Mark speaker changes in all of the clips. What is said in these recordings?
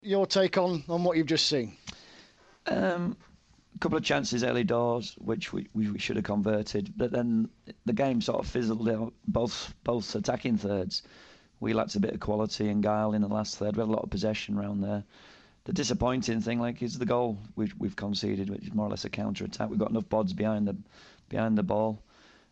Speaker 1: Your take on what you've just seen?
Speaker 2: A couple of chances early doors, which we should have converted, but then the game sort of fizzled out. Both attacking thirds, we lacked a bit of quality and guile in the last third. We had a lot of possession around there. The disappointing thing, is the goal we've conceded, which is more or less a counter attack. We've got enough bods behind the ball,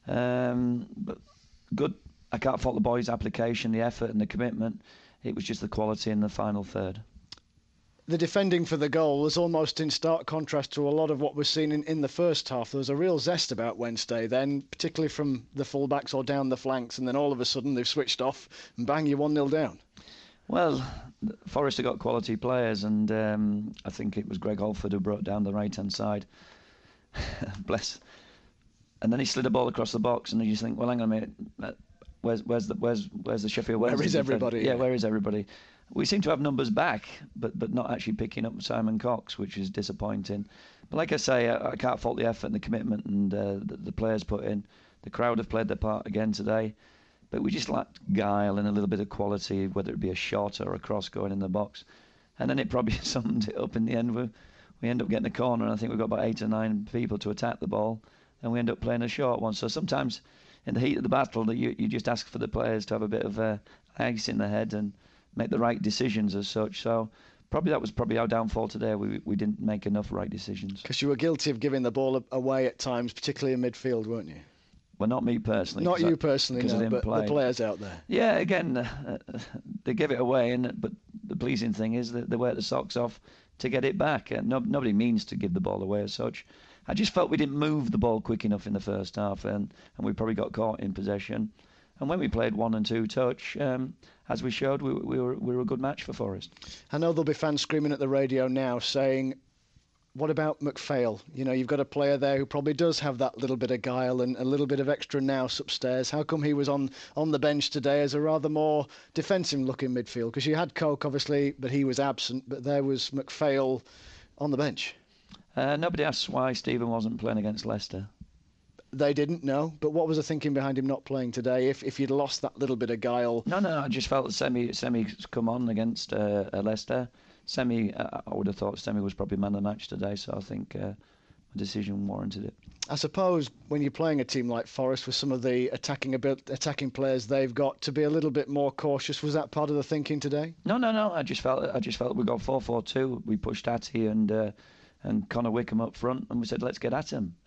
Speaker 2: but good. I can't fault the boys' application, the effort, and the commitment. It was just the quality in the final third.
Speaker 1: The defending for the goal was almost in stark contrast to a lot of what was seen in the first half. There was a real zest about Wednesday then, particularly from the fullbacks or down the flanks, and then all of a sudden they've switched off and bang, you're 1-0 down.
Speaker 2: Well, Forest have got quality players, and I think it was Greg Holford who brought down the right-hand side. Bless. And then he slid a ball across the box, and you just think, well, hang on a minute, where's the Sheffield Wednesday?
Speaker 1: Where is everybody?
Speaker 2: Yeah, where is everybody? We seem to have numbers back, but not actually picking up Simon Cox, which is disappointing. But like I say, I can't fault the effort and the commitment and the players put in. The crowd have played their part again today, but we just lacked guile and a little bit of quality, whether it be a shot or a cross going in the box. And then it probably summed it up in the end. We end up getting a corner, and I think we've got about 8 or 9 people to attack the ball, and we end up playing a short one. So sometimes in the heat of the battle, you just ask for the players to have a bit of ice in the head and make the right decisions as such. So that was our downfall today. We didn't make enough right decisions.
Speaker 1: Because you were guilty of giving the ball away at times, particularly in midfield, weren't you?
Speaker 2: Well, not me personally.
Speaker 1: Not you personally, no, but the players out there.
Speaker 2: Yeah, again, they give it away, but the pleasing thing is that they wear the socks off to get it back. Nobody means to give the ball away as such. I just felt we didn't move the ball quick enough in the first half, and we probably got caught in possession. And when we played 1 and 2 touch, as we showed, we were a good match for Forest.
Speaker 1: I know there'll be fans screaming at the radio now saying, what about McPhail? You know, you've got a player there who probably does have that little bit of guile and a little bit of extra nous upstairs. How come he was on the bench today as a rather more defensive-looking midfield? Because you had Coke, obviously, but he was absent. But there was McPhail on the bench.
Speaker 2: Nobody asks why Stephen wasn't playing against Leicester.
Speaker 1: They didn't know, but what was the thinking behind him not playing today? If you'd lost that little bit of guile.
Speaker 2: No, I just felt that Semi's come on against Leicester. Semi, I would have thought Semi was probably man of the match today, so I think my decision warranted it.
Speaker 1: I suppose when you're playing a team like Forest with some of the attacking players they've got, to be a little bit more cautious, was that part of the thinking today?
Speaker 2: No. I just felt we got 4-4-2. We pushed Atty and Connor Wickham up front, and we said let's get at him.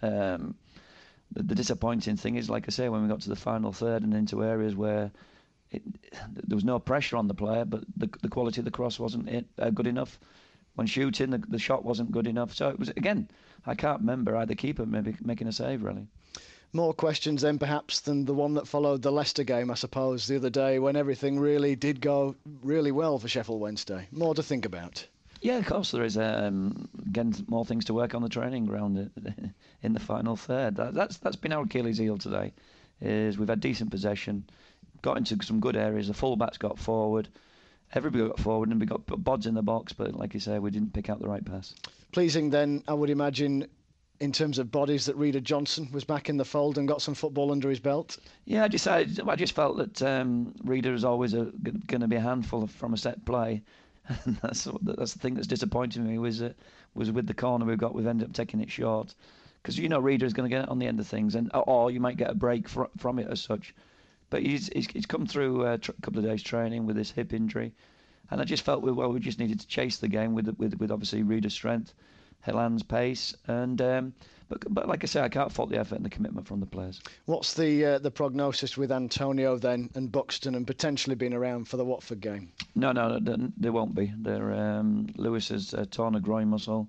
Speaker 2: The disappointing thing is, like I say, when we got to the final third and into areas where there was no pressure on the player, but the quality of the cross wasn't good enough. When shooting, the shot wasn't good enough. So it was, again, I can't remember either keeper maybe making a save, really.
Speaker 1: More questions then perhaps than the one that followed the Leicester game, I suppose, the other day when everything really did go really well for Sheffield Wednesday. More to think about.
Speaker 2: Yeah, of course there is. Again, more things to work on the training ground in the final third. That's been our Achilles heel today. Is we've had decent possession, got into some good areas. The fullbacks got forward, everybody got forward, and we got bods in the box. But like you say, we didn't pick out the right pass. Pleasing
Speaker 1: then, I would imagine, in terms of bodies, that Reader Johnson was back in the fold and got some football under his belt.
Speaker 2: Yeah, I just felt that Reader is always going to be a handful from a set play. And that's the thing that's disappointing me was with the corner we've ended up taking it short, because Reader is going to get it on the end of things, or you might get a break from it as such. But he's come through a couple of days training with his hip injury, and I just felt we just needed to chase the game with obviously Reader's strength, Helan's pace, and but like I say, I can't fault the effort and the commitment from the players.
Speaker 1: What's the prognosis with Antonio then and Buxton and potentially being around for the Watford game?
Speaker 2: No, they won't be. Lewis has torn a groin muscle,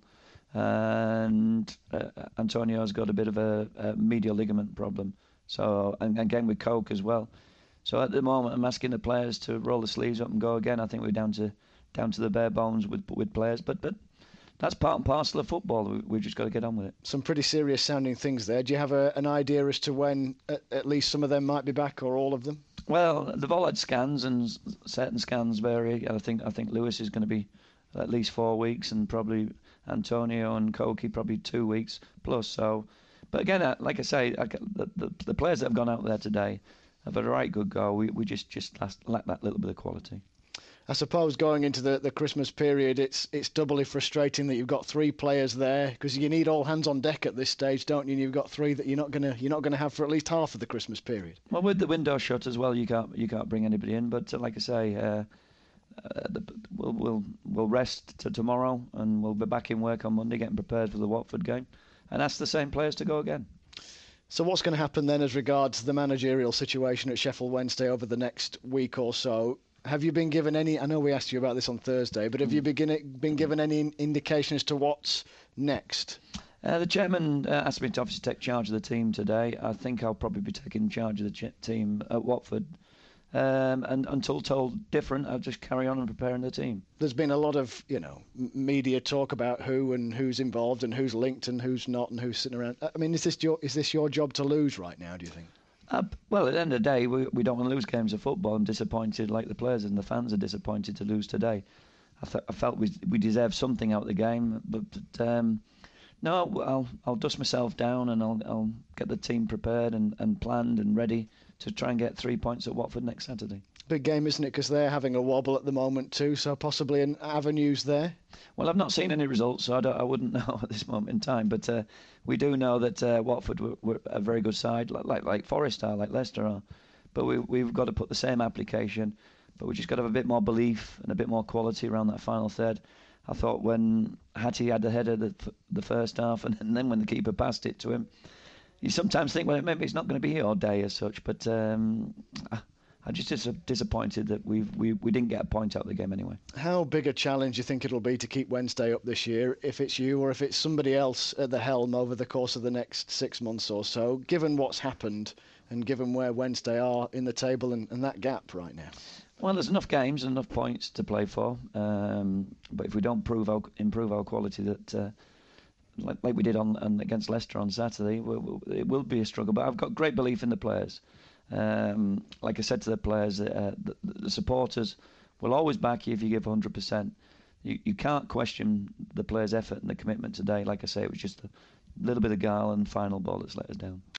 Speaker 2: and Antonio's got a bit of a medial ligament problem. So and again with Coke as well. So at the moment, I'm asking the players to roll the sleeves up and go again. I think we're down to the bare bones with players, but that's part and parcel of football. We've just got to get on with it.
Speaker 1: Some pretty serious sounding things there. Do you have an idea as to when at least some of them might be back, or all of them?
Speaker 2: Well, they've all had scans, and certain scans vary. I think Lewis is going to be at least 4 weeks, and probably Antonio and Koki probably 2 weeks plus. So, but again, like I say, the players that have gone out there today have had a right good go. We just lack that little bit of quality.
Speaker 1: I suppose going into the Christmas period, it's doubly frustrating that you've got three players there because you need all hands on deck at this stage, don't you? And you've got three that you're not gonna have for at least half of the Christmas period.
Speaker 2: Well, with the window shut as well, you can't bring anybody in. But like I say, we'll rest to tomorrow, and we'll be back in work on Monday, getting prepared for the Watford game, and ask the same players to go again.
Speaker 1: So what's going to happen then as regards the managerial situation at Sheffield Wednesday over the next week or so? Have you been given any? I know we asked you about this on Thursday, but have you been given any indication as to what's next?
Speaker 2: The chairman asked me to obviously take charge of the team today. I think I'll probably be taking charge of the team at Watford. And until told different, I'll just carry on and preparing the team.
Speaker 1: There's been a lot of, media talk about who and who's involved and who's linked and who's not and who's sitting around. I mean, is this your job to lose right now, do you think?
Speaker 2: Well, at the end of the day, we don't want to lose games of football. I'm disappointed, like the players and the fans are disappointed to lose today. I felt we deserved something out of the game, but no, I'll dust myself down and I'll get the team prepared and planned and ready to try and get 3 points at Watford next Saturday.
Speaker 1: Big game, isn't it? Because they're having a wobble at the moment too, so possibly an avenues there.
Speaker 2: Well, I've not seen any results, so I wouldn't know at this moment in time. But we do know that Watford were a very good side, like Forest are, like Leicester are. But we've got to put the same application, but we just got to have a bit more belief and a bit more quality around that final third. I thought when Hattie had the header the first half, and then when the keeper passed it to him, you sometimes think, well, maybe it's not going to be your day as such. But I'm just disappointed that we didn't get a point out of the game anyway.
Speaker 1: How big a challenge do you think it'll be to keep Wednesday up this year, if it's you or if it's somebody else at the helm over the course of the next 6 months or so, given what's happened and given where Wednesday are in the table and that gap right now?
Speaker 2: Well, there's enough games and enough points to play for, but if we don't improve our quality, that like we did on against Leicester on Saturday, it will be a struggle. But I've got great belief in the players. Like I said to the players, the supporters will always back you if you give 100%. You can't question the players' effort and the commitment today. Like I say, it was just a little bit of guile and final ball that's let us down.